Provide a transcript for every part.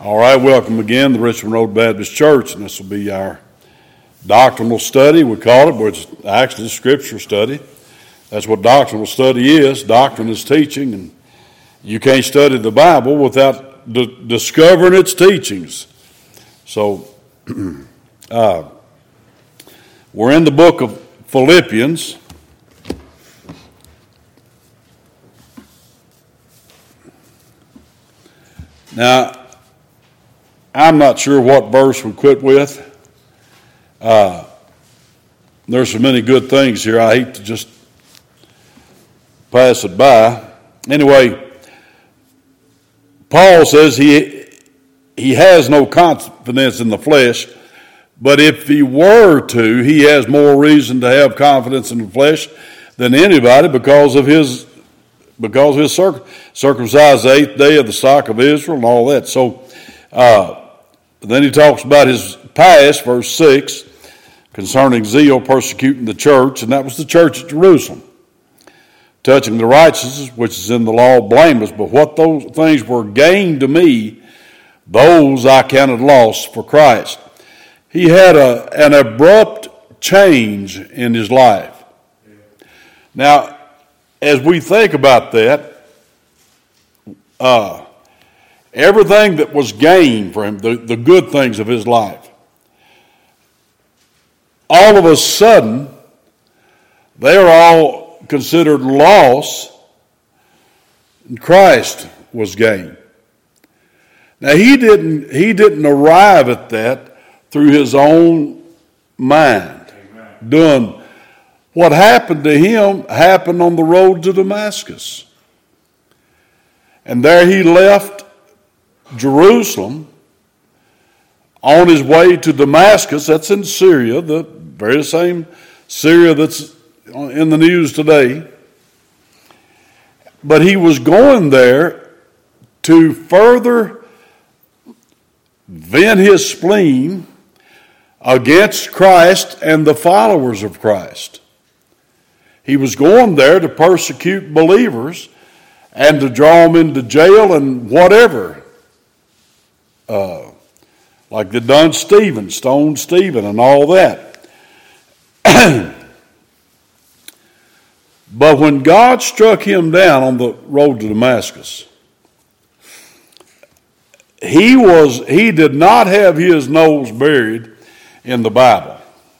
All right, welcome again to the Richmond Road Baptist Church, and this will be our doctrinal study, we call it, but it's actually a scripture study. That's what doctrinal study is. Doctrine is teaching, and you can't study the Bible without discovering its teachings. So, we're in the book of Philippians. Now, I'm not sure what verse we quit with. There's so many good things here, I hate to just pass it by. Anyway, Paul says he has no confidence in the flesh, but if he were to, he has more reason to have confidence in the flesh than anybody because of his circumcised the 8th day of the stock of Israel and all that. So then he talks about his past, verse 6, concerning zeal persecuting the church, and that was the church at Jerusalem. Touching the righteousness which is in the law blameless, but what those things were gained to me, those I counted loss for Christ. He had an abrupt change in his life. Now, as we think about that, everything that was gained for him, the good things of his life, all of a sudden, they are all considered loss, and Christ was gain. Now he didn't arrive at that through his own mind. Amen. Doing what happened to him happened on the road to Damascus. And there he left Jerusalem on his way to Damascus. That's in Syria, the very same Syria that's in the news today. But he was going there to further vent his spleen against Christ and the followers of Christ. He was going there to persecute believers and to draw them into jail and whatever. Like they'd done Stephen, stoned Stephen and all that. But when God struck him down on the road to Damascus, he did not have his nose buried in the Bible.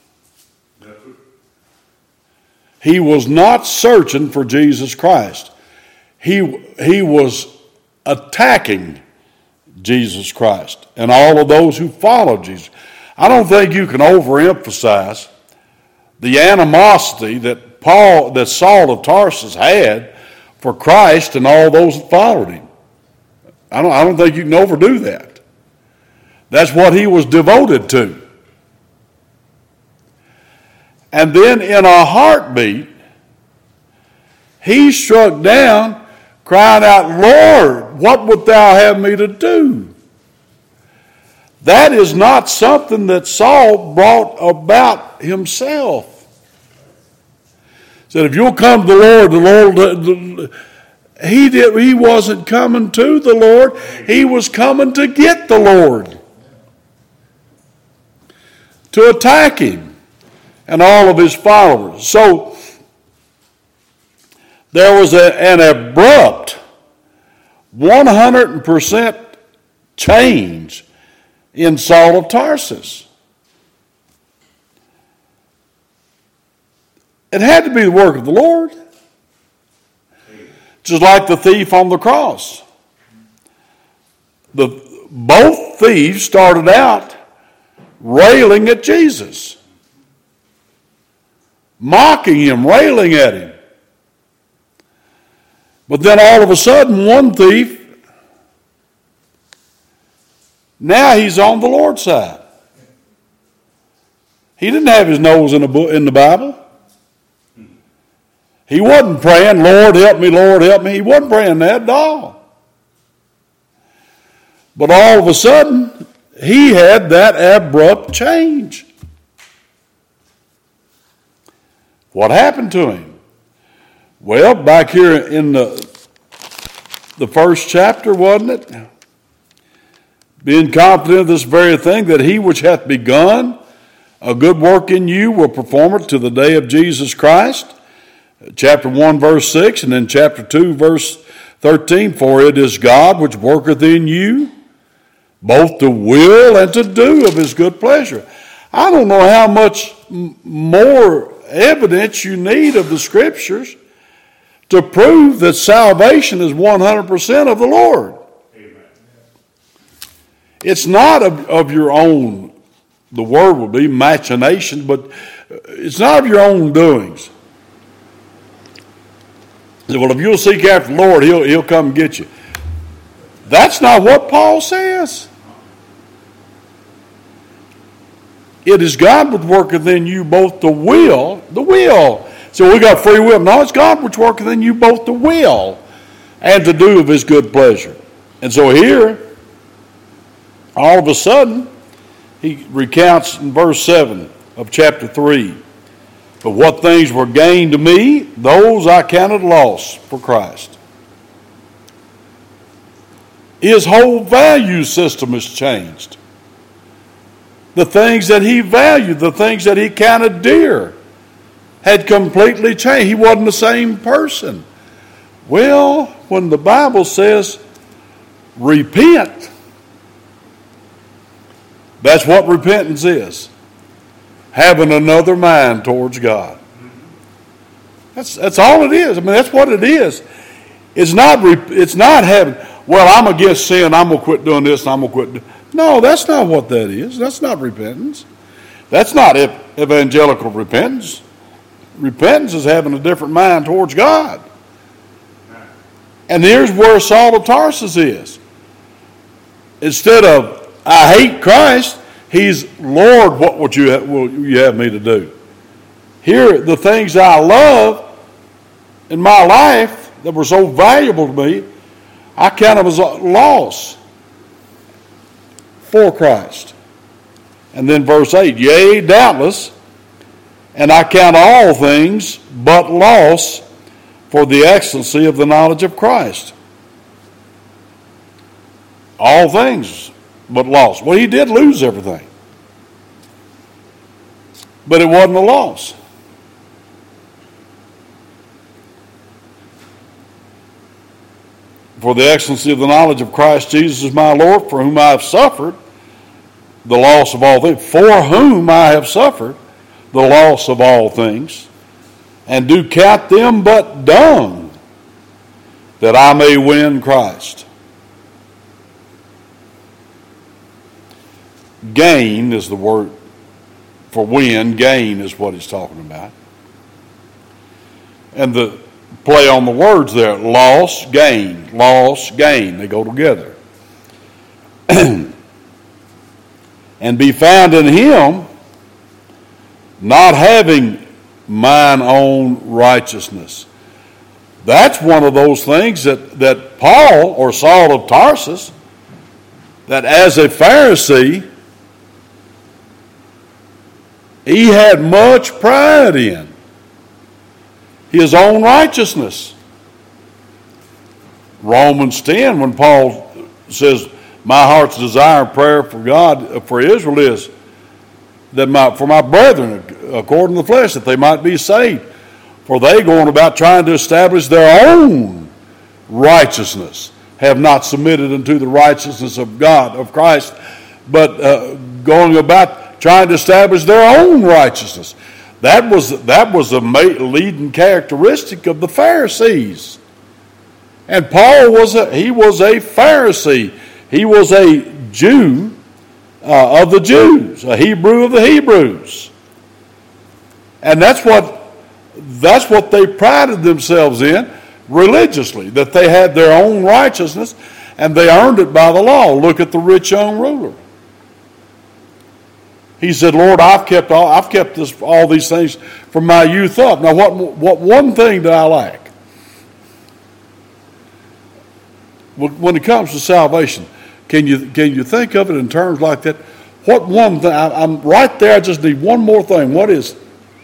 He was not searching for Jesus Christ. He was attacking Jesus Christ and all of those who follow Jesus. I don't think you can overemphasize the animosity that Saul of Tarsus had for Christ and all those that followed him. I don't think you can overdo that. That's what he was devoted to. And then in a heartbeat, he struck down, crying out, "Lord, what wilt thou have me to do?" That is not something that Saul brought about himself. He said, if you'll come to the Lord, he wasn't coming to the Lord. He was coming to get the Lord, to attack him and all of his followers. So there was an abrupt 100% change in Saul of Tarsus. It had to be the work of the Lord. Just like the thief on the cross. Both thieves started out railing at Jesus, mocking him, railing at him. But then all of a sudden, one thief, now he's on the Lord's side. He didn't have his nose in the Bible. He wasn't praying, "Lord, help me, Lord, help me." He wasn't praying that at all. But all of a sudden, he had that abrupt change. What happened to him? Well, back here in the first chapter, wasn't it? being confident of this very thing, that he which hath begun a good work in you will perform it to the day of Jesus Christ. Chapter 1, verse 6, and then chapter 2, verse 13. For it is God which worketh in you, both to will and to do of his good pleasure. I don't know how much more evidence you need of the Scriptures to prove that salvation is 100% of the Lord. Amen. It's not of your own, the word would be machination, but it's not of your own doings. Well, if you'll seek after the Lord, he'll come and get you. That's not what Paul says. It is God which worketh in you both the will. So we got free will. No, it's God which worketh in you both the will and to do of his good pleasure. And so here, all of a sudden, he recounts in verse 7 of chapter 3. But what things were gained to me, those I counted loss for Christ. His whole value system has changed. The things that he valued, the things that he counted dear, had completely changed. He wasn't the same person. Well, when the Bible says repent, that's what repentance is. Having another mind towards God. That's all it is. I mean, that's what it is. It's not having, well, I'm against sin, I'm going to quit doing this, and I'm going to quit doing. No, that's not what that is. That's not repentance. That's not evangelical repentance. Repentance is having a different mind towards God. And here's where Saul of Tarsus is. Instead of, I hate Christ, he's, Lord, what will you have me to do? Here, the things I love in my life that were so valuable to me, I count them as a loss for Christ. And then verse 8, yea, doubtless, and I count all things but loss for the excellency of the knowledge of Christ. All things but loss. Well, he did lose everything. But it wasn't a loss. For the excellency of the knowledge of Christ Jesus my Lord, for whom I have suffered the loss of all things, for whom I have suffered the loss of all things, and do count them but dung, that I may win Christ. Gain is the word for win. Gain is what he's talking about. And the play on the words there, loss, gain, they go together. And be found in him, not having mine own righteousness. That's one of those things that Paul, or Saul of Tarsus, that as a Pharisee, he had much pride in. His own righteousness. Romans 10, when Paul says, my heart's desire and prayer for God, for Israel is that for my brethren, according to the flesh, that they might be saved. For they going about trying to establish their own righteousness, have not submitted unto the righteousness of God, of Christ, but going about trying to establish their own righteousness. That was the leading characteristic of the Pharisees. And Paul was a Pharisee. He was a Jew of the Jews, a Hebrew of the Hebrews. And that's what they prided themselves in religiously, that they had their own righteousness and they earned it by the law. Look at the rich young ruler. He said, Lord, I've kept all these things from my youth up. Now, what one thing do I lack? When it comes to salvation, can you think of it in terms like that? What one thing? I'm right there. I just need one more thing. What is?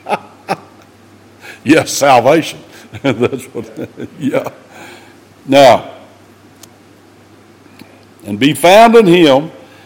Yes, salvation. That's what. Yeah. Now, and be found in him,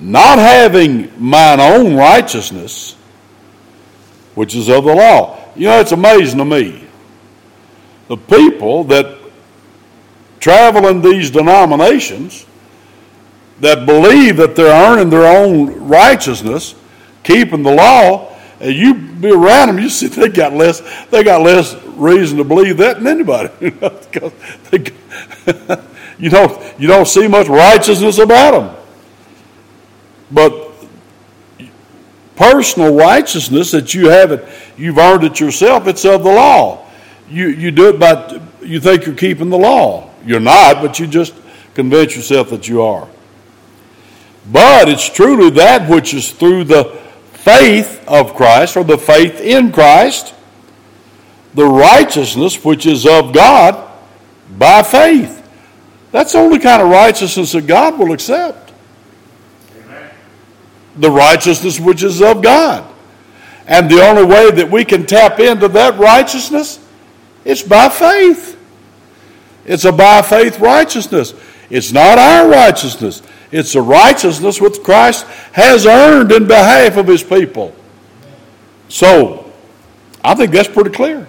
not having mine own righteousness, which is of the law. You know, it's amazing to me. The people that travel in these denominations that believe that they're earning their own righteousness, keeping the law, and you be around them, you see they got less reason to believe that than anybody. Because you don't see much righteousness about them. But personal righteousness that you've earned it yourself, it's of the law. You do it by, you think you're keeping the law. You're not, but you just convince yourself that you are. But it's truly that which is through the faith of Christ, or the faith in Christ, the righteousness which is of God by faith. That's the only kind of righteousness that God will accept. Amen. The righteousness which is of God. And the only way that we can tap into that righteousness is by faith. It's a by faith righteousness. It's not our righteousness. It's a righteousness which Christ has earned in behalf of his people. So, I think that's pretty clear.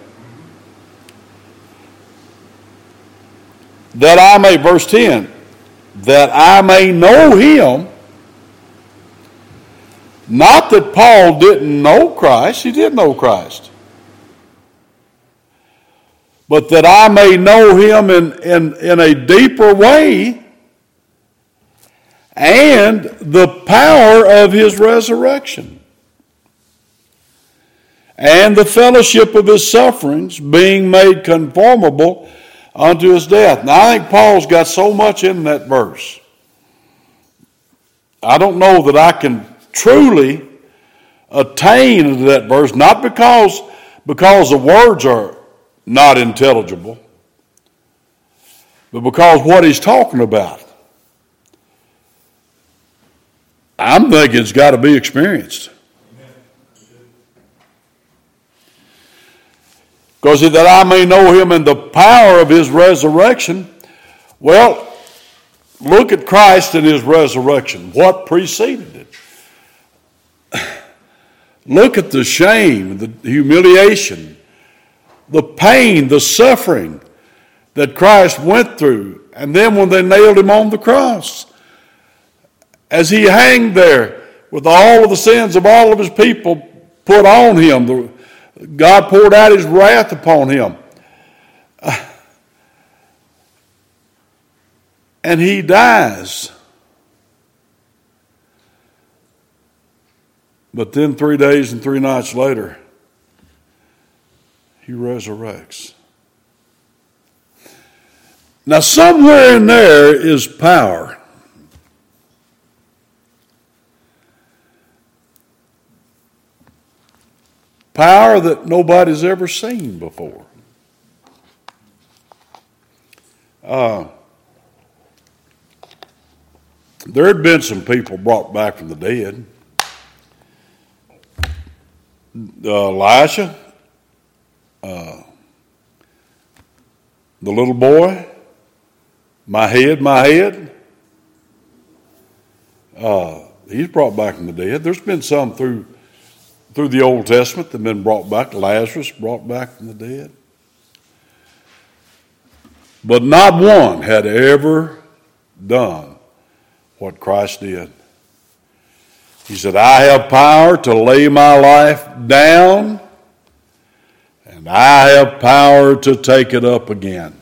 That I may, verse 10, that I may know him. Not that Paul didn't know Christ, he did know Christ. But that I may know him in a deeper way, and the power of his resurrection, and the fellowship of his sufferings, being made conformable unto his death. Now, I think Paul's got so much in that verse. I don't know that I can truly attain to that verse, not because the words are not intelligible, but because what he's talking about, I'm thinking it's got to be experienced. Because that I may know him in the power of his resurrection. Well, look at Christ and his resurrection. What preceded it? Look at the shame, the humiliation, the pain, the suffering that Christ went through. And then when they nailed him on the cross, as he hanged there with all of the sins of all of his people put on him, God poured out his wrath upon him. And he dies. But then 3 days and 3 nights later, he resurrects. Now, somewhere in there is power. Power that nobody's ever seen before. There had been some people brought back from the dead. Elisha, the little boy, my head. He's brought back from the dead. There's been some through the Old Testament that have been brought back. Lazarus brought back from the dead. But not one had ever done what Christ did. He said, I have power to lay my life down, and I have power to take it up again.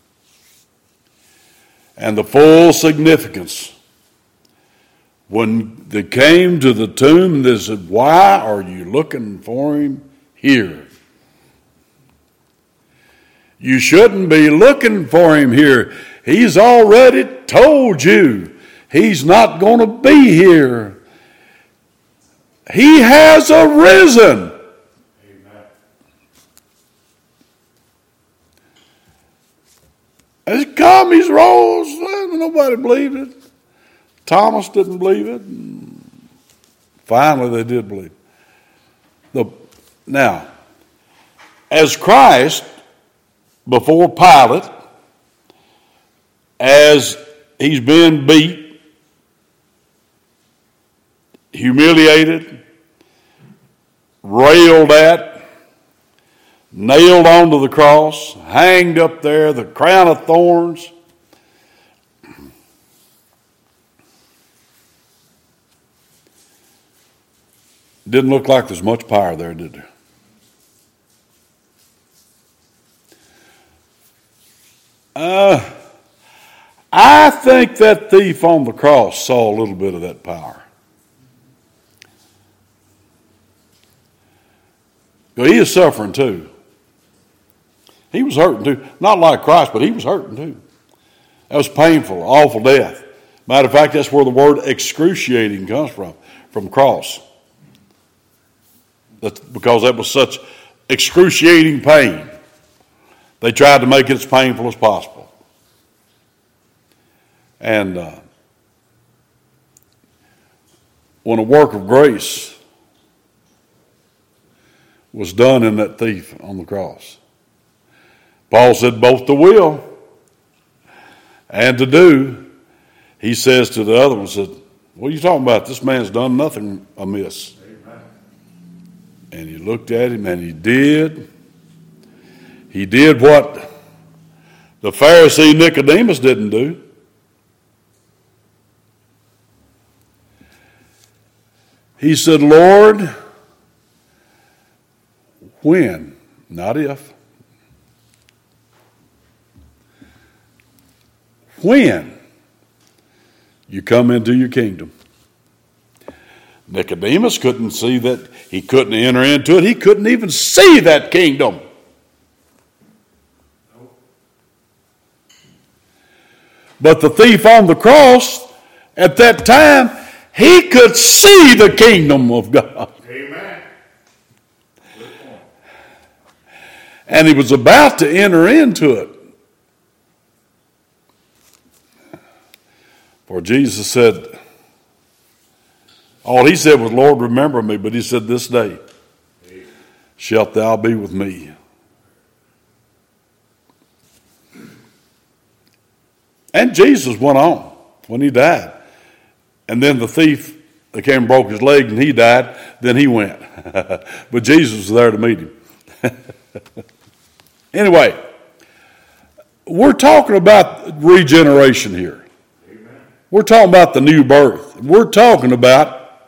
And the full significance, when they came to the tomb, they said, why are you looking for him here? You shouldn't be looking for him here. He's already told you he's not going to be here. He has arisen. Amen. He's come, he's rose. Nobody believed it. Thomas didn't believe it. Finally, they did believe it. Now, as Christ, before Pilate, as he's been beat, humiliated, railed at, nailed onto the cross, hanged up there, the crown of thorns. Didn't look like there's much power there, did there? I think that thief on the cross saw a little bit of that power. But he is suffering too. He was hurting too. Not like Christ, but he was hurting too. That was painful, awful death. Matter of fact, that's where the word excruciating comes from cross. That's because that was such excruciating pain. They tried to make it as painful as possible. And when a work of grace was done in that thief on the cross, Paul said both to will and to do. He says to the other one, said, what are you talking about? This man's done nothing amiss. Amen. And he looked at him and he did what the Pharisee Nicodemus didn't do. He said, Lord, when, not if, when you come into your kingdom. Nicodemus couldn't see that. He couldn't enter into it. He couldn't even see that kingdom. But the thief on the cross, at that time, he could see the kingdom of God. Amen. And he was about to enter into it. For Jesus said, all he said was, Lord, remember me. But he said, this day shalt thou be with me. And Jesus went on when he died. And then the thief that came and broke his leg and he died, then he went. But Jesus was there to meet him. Anyway, we're talking about regeneration here. Amen. We're talking about the new birth. We're talking about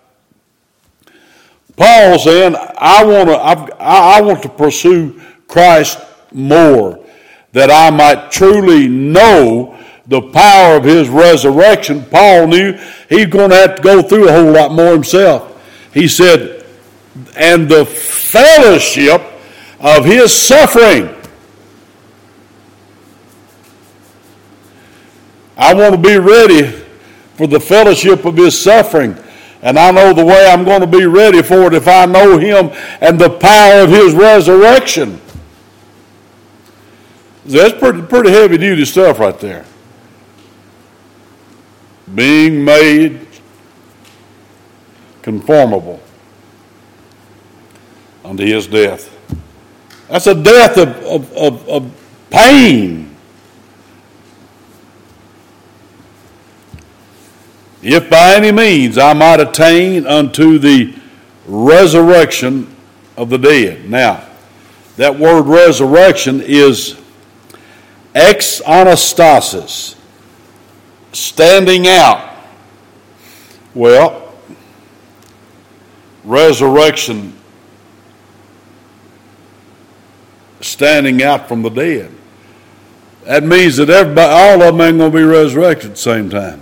Paul saying, I want to pursue Christ more, that I might truly know the power of his resurrection. Paul knew he's going to have to go through a whole lot more himself. He said, and the fellowship of his suffering. I want to be ready for the fellowship of his suffering. And I know the way I'm going to be ready for it if I know him and the power of his resurrection. That's pretty heavy-duty stuff right there. Being made conformable unto his death. That's a death of pain. If by any means I might attain unto the resurrection of the dead. Now, that word resurrection is ex anastasis, standing out. Well, resurrection, standing out from the dead. That means that everybody, all of them ain't going to be resurrected at the same time.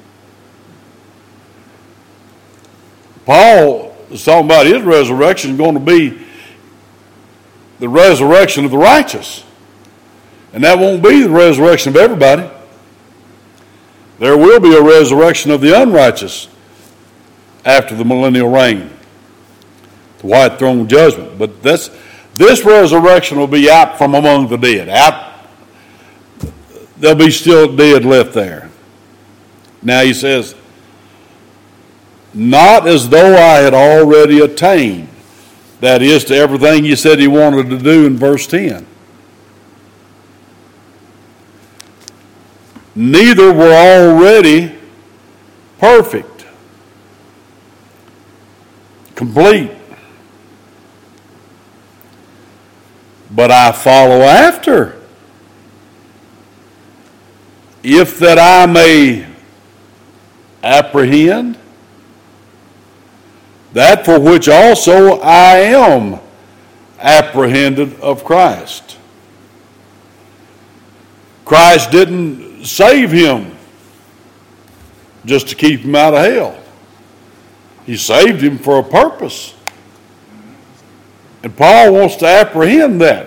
Paul is talking about his resurrection is going to be the resurrection of the righteous. And that won't be the resurrection of everybody. There will be a resurrection of the unrighteous after the millennial reign, the white throne judgment. But this resurrection will be out from among the dead. There'll be still dead left there. Now he says, not as though I had already attained. That is, to everything he said he wanted to do in verse 10. Neither were already perfect. complete. But I follow after, if that I may apprehend that for which also I am apprehended of Christ. Christ didn't save him just to keep him out of hell. He saved him for a purpose. And Paul wants to apprehend that.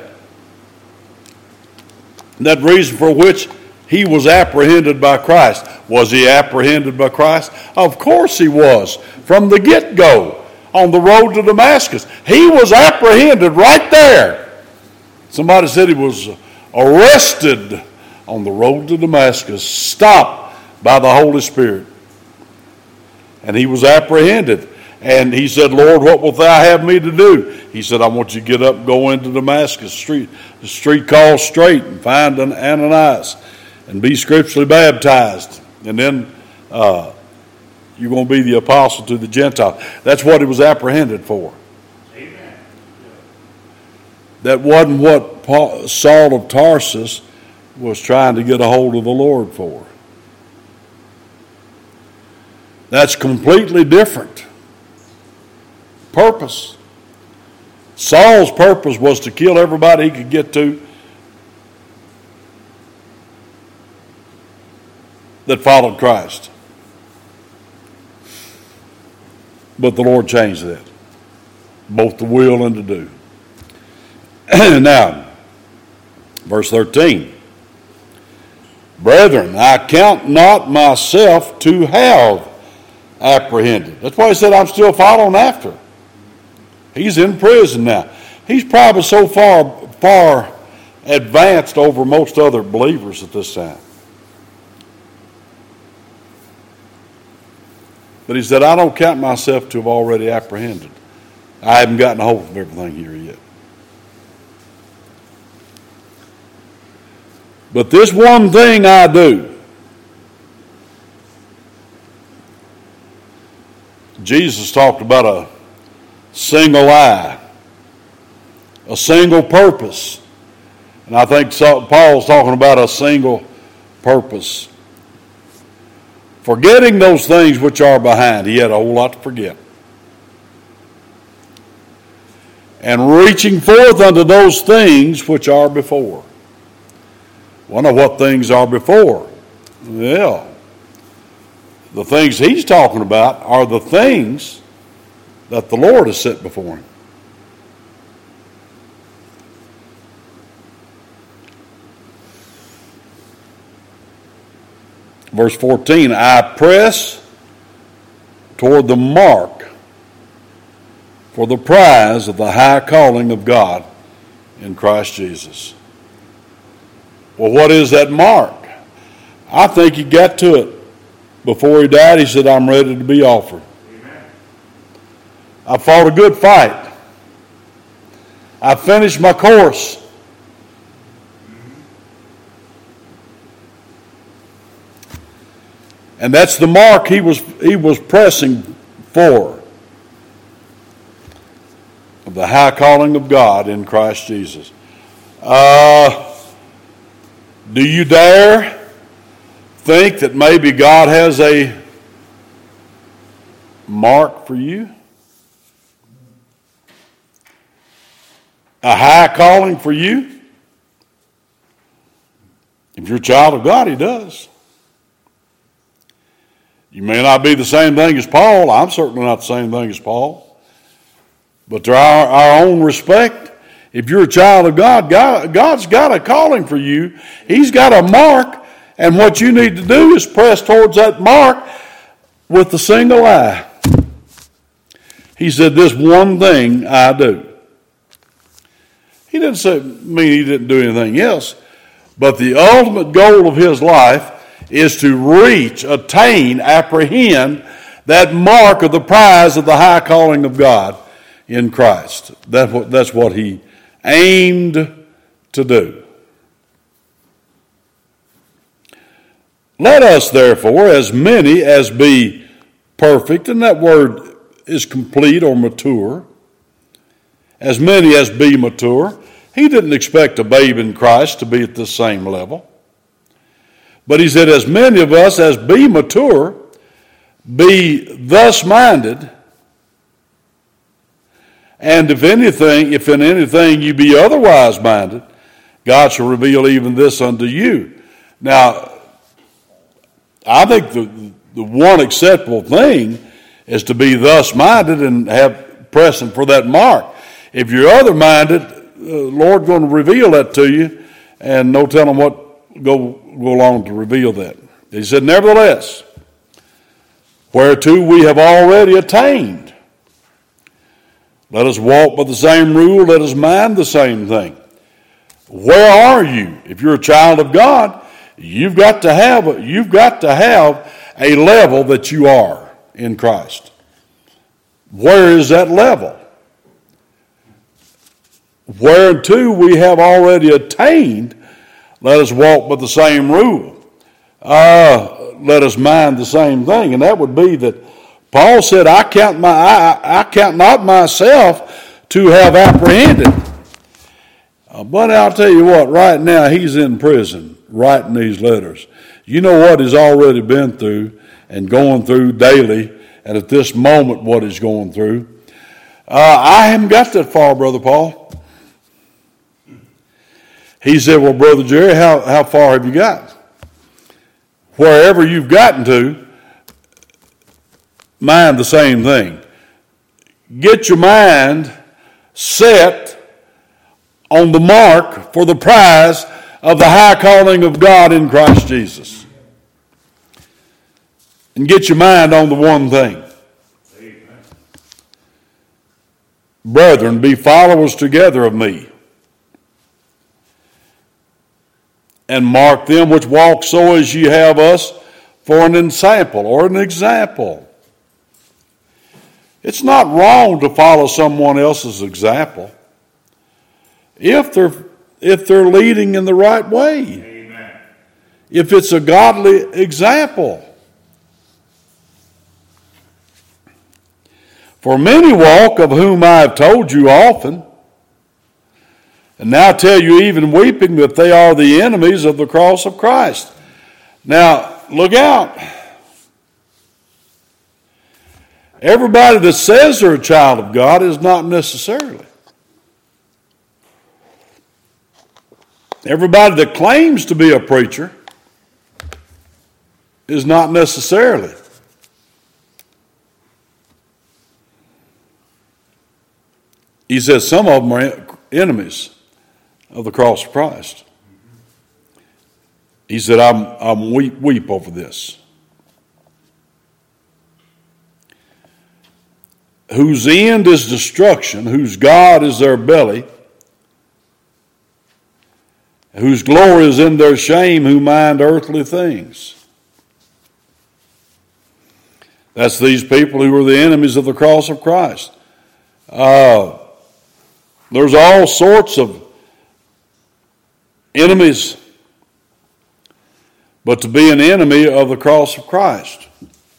That reason for which he was apprehended by Christ. Was he apprehended by Christ? Of course he was. From the get-go, on the road to Damascus. He was apprehended right there. Somebody said he was arrested on the road to Damascus, stopped by the Holy Spirit. And he was apprehended. And he said, Lord, what wilt thou have me to do? He said, I want you to get up and go into Damascus, the street called Straight, and find Ananias and be scripturally baptized. And then you're going to be the apostle to the Gentiles. That's what he was apprehended for. Amen. That wasn't what Saul of Tarsus was trying to get a hold of the Lord for. That's completely different. Purpose. Saul's purpose was to kill everybody he could get to that followed Christ. But the Lord changed that. Both to will and to do. Now, verse 13. Brethren, I count not myself to have apprehended. That's why he said I'm still following after. He's in prison now. He's probably so far advanced over most other believers at this time. But he said, I don't count myself to have already apprehended. I haven't gotten a hold of everything here yet. But this one thing I do. Jesus talked about a single eye, a single purpose. And I think Paul's talking about a single purpose. Forgetting those things which are behind. He had a whole lot to forget. And reaching forth unto those things which are before. Wonder what things are before. Well, the things he's talking about are the things that the Lord has set before him. Verse 14, I press toward the mark for the prize of the high calling of God in Christ Jesus. Well, what is that mark? I think he got to it. Before he died, he said, I'm ready to be offered. Amen. I fought a good fight. I finished my course. And that's the mark he was pressing for. Of the high calling of God in Christ Jesus. Do you dare think that maybe God has a mark for you? A high calling for you? If you're a child of God, he does. You may not be the same thing as Paul. I'm certainly not the same thing as Paul. But to our own respect, if you're a child of God, God's got a calling for you. He's got a mark, and what you need to do is press towards that mark with the single eye. He said, this one thing I do. He didn't mean he didn't do anything else, but the ultimate goal of his life is to reach, attain, apprehend that mark of the prize of the high calling of God in Christ. That's what he aimed to do. Let us therefore, as many as be perfect, and that word is complete or mature, as many as be mature. He didn't expect a babe in Christ to be at the same level. But he said, as many of us as be mature, be thus minded, and if in anything you be otherwise minded, God shall reveal even this unto you. Now, I think the one acceptable thing is to be thus minded and have pressing for that mark. If you're other minded, the Lord's going to reveal that to you, and no telling what go along to reveal that. He said, nevertheless, whereto we have already attained, let us walk by the same rule, let us mind the same thing. Where are you? If you're a child of God, you've got to have a level that you are in Christ. Where is that level? Whereto we have already attained, let us walk by the same rule. Let us mind the same thing. And that would be that Paul said, I count not myself to have apprehended. But I'll tell you what, right now he's in prison writing these letters. You know what he's already been through and going through daily, and at this moment what he's going through. I haven't got that far, Brother Paul. He said, well, Brother Jerry, how far have you got? Wherever you've gotten to, mind the same thing. Get your mind set on the mark for the prize of the high calling of God in Christ Jesus. And get your mind on the one thing. Amen. Brethren, be followers together of me, and mark them which walk so as ye have us for an ensample or an example. It's not wrong to follow someone else's example if they're leading in the right way. Amen. If it's a godly example. For many walk, of whom I have told you often, and now tell you even weeping, that they are the enemies of the cross of Christ. Now, look out. Everybody that says they're a child of God is not necessarily. Everybody that claims to be a preacher is not necessarily. He says some of them are enemies of the cross of Christ. He said, I'm weep over this. Whose end is destruction, whose God is their belly, whose glory is in their shame, who mind earthly things. That's these people who are the enemies of the cross of Christ. There's all sorts of enemies, but to be an enemy of the cross of Christ.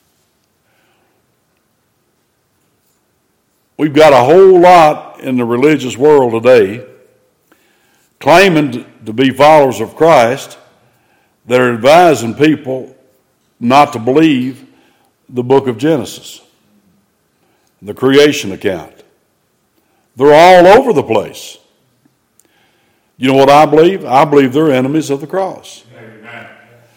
We've got a whole lot in the religious world today claiming to be followers of Christ that are advising people not to believe the book of Genesis, the creation account. They're all over the place. You know what I believe? I believe they're enemies of the cross. Amen.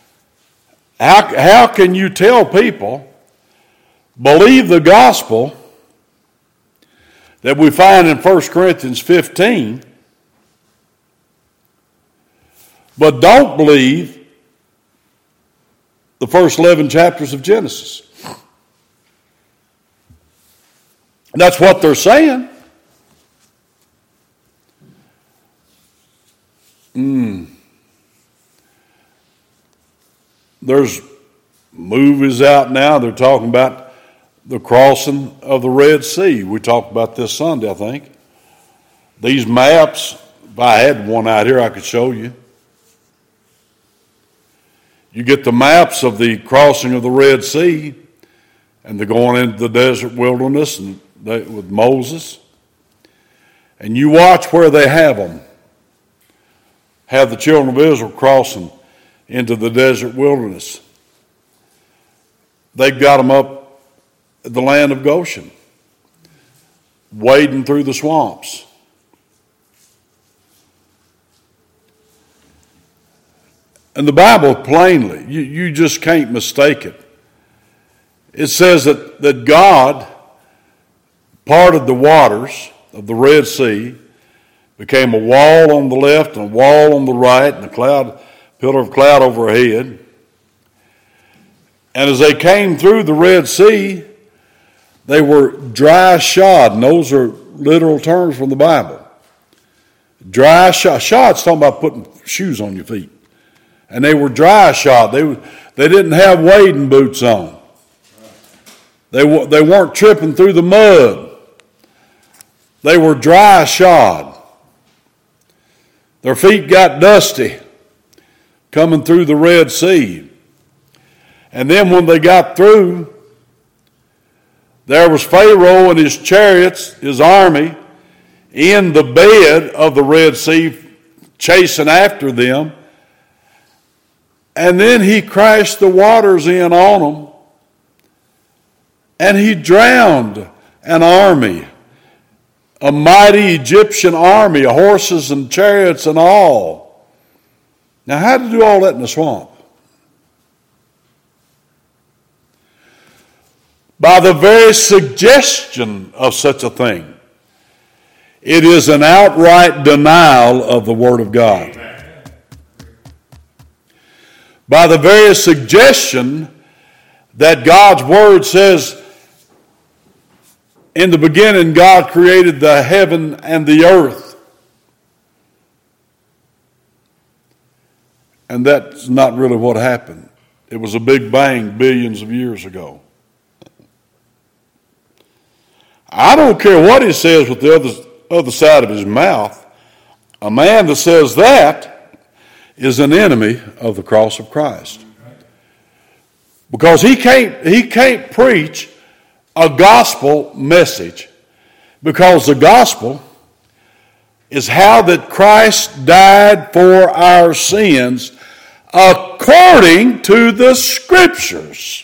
How can you tell people, believe the gospel that we find in 1 Corinthians 15, but don't believe the first 11 chapters of Genesis? That's what they're saying. There's movies out now, they're talking about the crossing of the Red Sea. We talked about this Sunday, I think. These maps, if I had one out here, I could show you. You get the maps of the crossing of the Red Sea, And they're going into the desert wilderness with Moses. And you watch where they have them. Have the children of Israel crossing into the desert wilderness. They've got them up at the land of Goshen, wading through the swamps. And the Bible plainly, you just can't mistake it. It says that God parted the waters of the Red Sea, became a wall on the left and a wall on the right, and a pillar of cloud overhead. And as they came through the Red Sea, they were dry shod, and those are literal terms from the Bible. Dry shod. Shod's talking about putting shoes on your feet. And they were dry shod. They didn't have wading boots on. They weren't tripping through the mud. They were dry shod. Their feet got dusty coming through the Red Sea. And then when they got through, there was Pharaoh and his chariots, his army, in the bed of the Red Sea, chasing after them. And then he crashed the waters in on them, and he drowned an army, a mighty Egyptian army, horses and chariots and all. Now, how to do all that in the swamp? By the very suggestion of such a thing. It is an outright denial of the Word of God. By the very suggestion that God's Word says, in the beginning God created the heaven and the earth. And that's not really what happened. It was a big bang billions of years ago. I don't care what he says with the other side of his mouth. A man that says that is an enemy of the cross of Christ. Because he can't preach a gospel message, because the gospel is how that Christ died for our sins according to the Scriptures,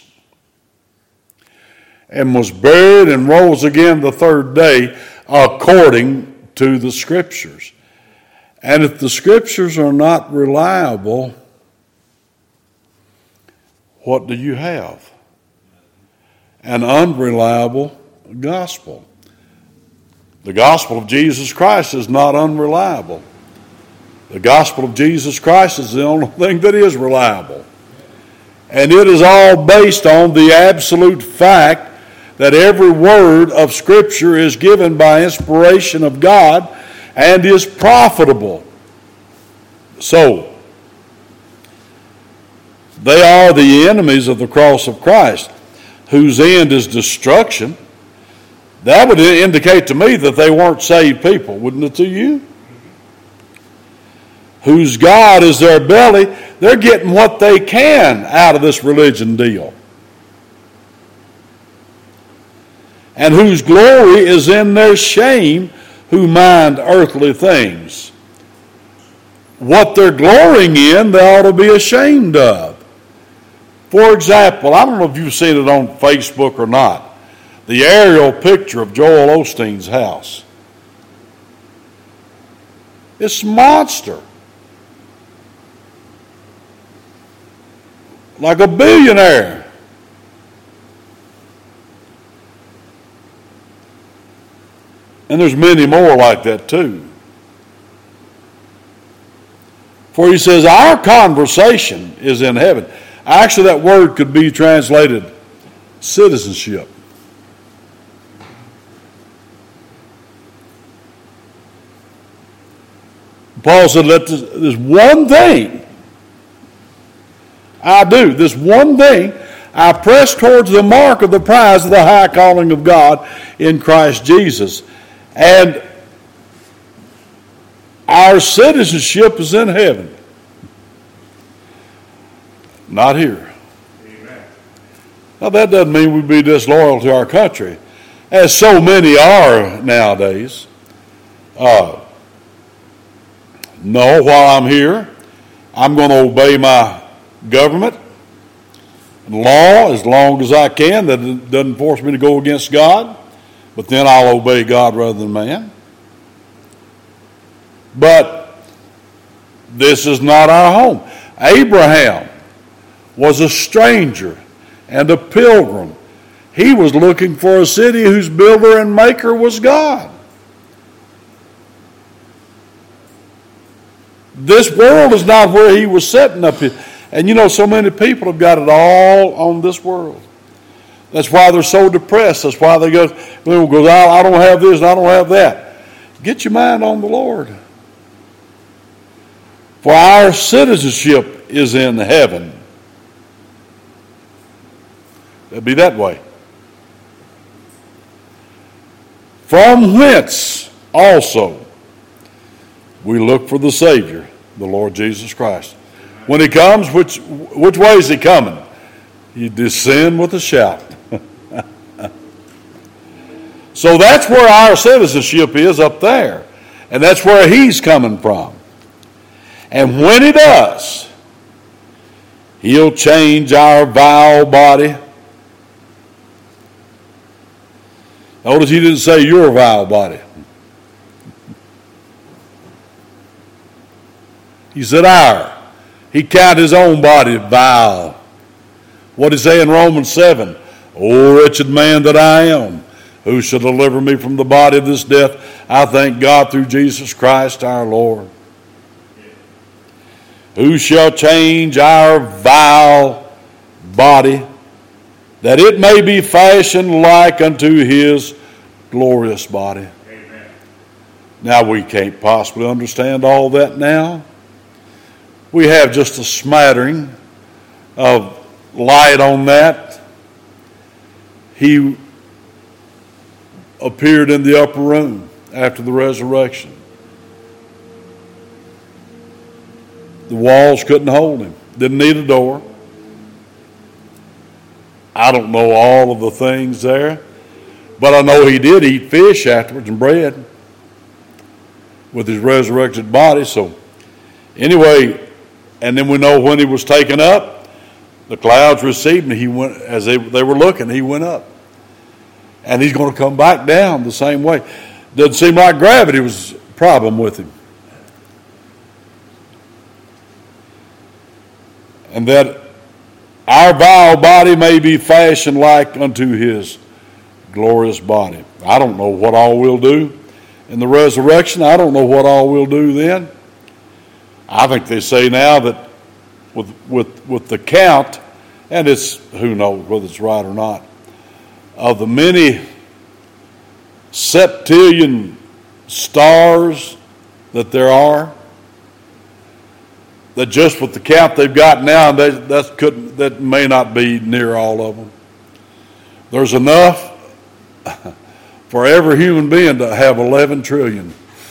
and was buried and rose again the third day according to the Scriptures. And if the Scriptures are not reliable, what do you have? An unreliable gospel. The gospel of Jesus Christ is not unreliable. The gospel of Jesus Christ is the only thing that is reliable. And it is all based on the absolute fact that every word of Scripture is given by inspiration of God and is profitable. So, they are the enemies of the cross of Christ, whose end is destruction. That would indicate to me that they weren't saved people, wouldn't it to you? Whose God is their belly. They're getting what they can out of this religion deal. And whose glory is in their shame, who mind earthly things. What they're glorying in, they ought to be ashamed of. For example, I don't know if you've seen it on Facebook or not, the aerial picture of Joel Osteen's house. It's a monster. Like a billionaire. And there's many more like that too. For he says, our conversation is in heaven. Actually, that word could be translated citizenship. Paul said, let this one thing I do, this one thing, I press towards the mark of the prize of the high calling of God in Christ Jesus. And our citizenship is in heaven. Not here. Amen. Now, that doesn't mean we be disloyal to our country, as so many are nowadays. No, while I'm here, I'm going to obey my government and law as long as I can. That doesn't force me to go against God, but then I'll obey God rather than man. But this is not our home. Abraham was a stranger and a pilgrim. He was looking for a city whose builder and maker was God. This world is not where he was setting up his. And you know, so many people have got it all on this world. That's why they're so depressed. That's why they go, I don't have this and I don't have that. Get your mind on the Lord. For our citizenship is in heaven. It'll be that way. From whence also we look for the Savior, the Lord Jesus Christ. When he comes, which way is he coming? He descend with a shout. So that's where our citizenship is, up there. And that's where he's coming from. And when he does, he'll change our vile body. Notice he didn't say your vile body. He said our. He counted his own body vile. What did he say in Romans 7? O wretched man that I am, who shall deliver me from the body of this death? I thank God through Jesus Christ our Lord. Who shall change our vile body, that it may be fashioned like unto his glorious body. Amen. Now, we can't possibly understand all that now. We have just a smattering of light on that. He appeared in the upper room after the resurrection. The walls couldn't hold him. Didn't need a door. I don't know all of the things there, but I know he did eat fish afterwards and bread with his resurrected body. So anyway, and then we know when he was taken up, the clouds received him. He went, as they were looking, he went up. And he's going to come back down the same way. Doesn't seem like gravity was a problem with him. And that our vile body may be fashioned like unto his glorious body. I don't know what all we'll do in the resurrection. I don't know what all we'll do then. I think they say now that with the count, and it's, who knows whether it's right or not, of the many septillion stars that there are, that just with the count they've got now, that may not be near all of them. There's enough for every human being to have 11 trillion.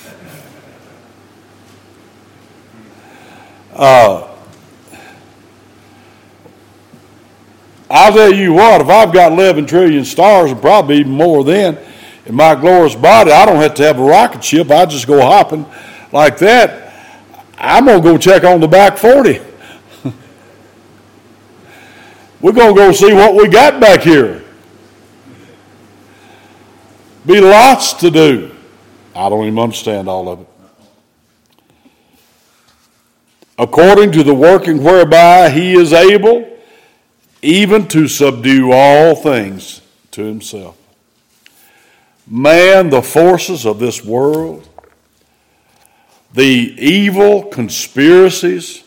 I'll tell you what, if I've got 11 trillion stars, and probably even more then, in my glorious body, I don't have to have a rocket ship. I just go hopping like that. I'm going to go check on the back 40. We're going to go see what we got back here. Be lots to do. I don't even understand all of it. According to the working whereby he is able even to subdue all things to himself. Man, the forces of this world, the evil conspiracies,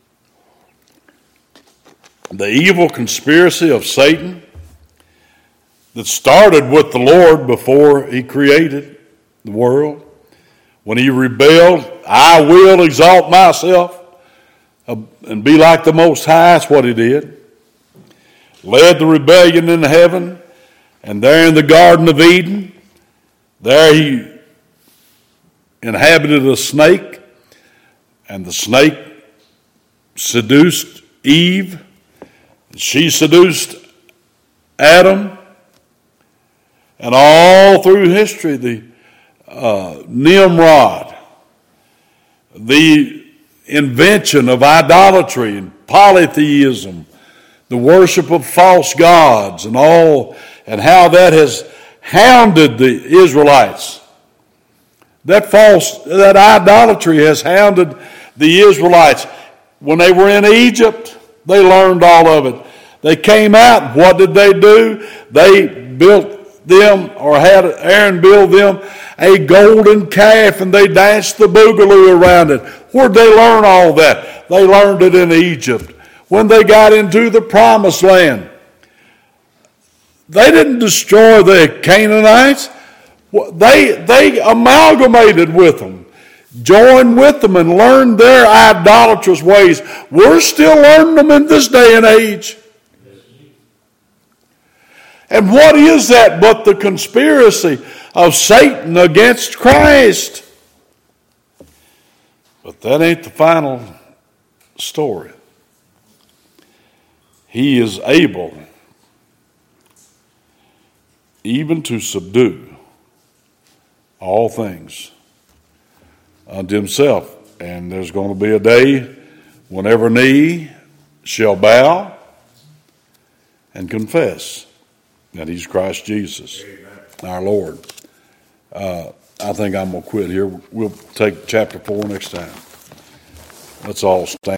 the evil conspiracy of Satan that started with the Lord before he created the world. When he rebelled, I will exalt myself and be like the Most High. That's what he did. Led the rebellion into heaven, and there in the Garden of Eden, there he inhabited a snake, and the snake seduced Eve. She seduced Adam, and all through history, the Nimrod, the invention of idolatry and polytheism, the worship of false gods and all, and how that has hounded the Israelites. That idolatry has hounded the Israelites. When they were in Egypt, they learned all of it. They came out, what did they do? They built them, or had Aaron build them, a golden calf, and they danced the boogaloo around it. Where'd they learn all that? They learned it in Egypt. When they got into the promised land, they didn't destroy the Canaanites. They amalgamated with them, joined with them, and learned their idolatrous ways. We're still learning them in this day and age. And what is that but the conspiracy of Satan against Christ? But that ain't the final story. He is able even to subdue all things unto himself. And there's going to be a day when every knee shall bow and confess that he's Christ Jesus, our Lord. I think I'm going to quit here. We'll take chapter 4 next time. Let's all stand.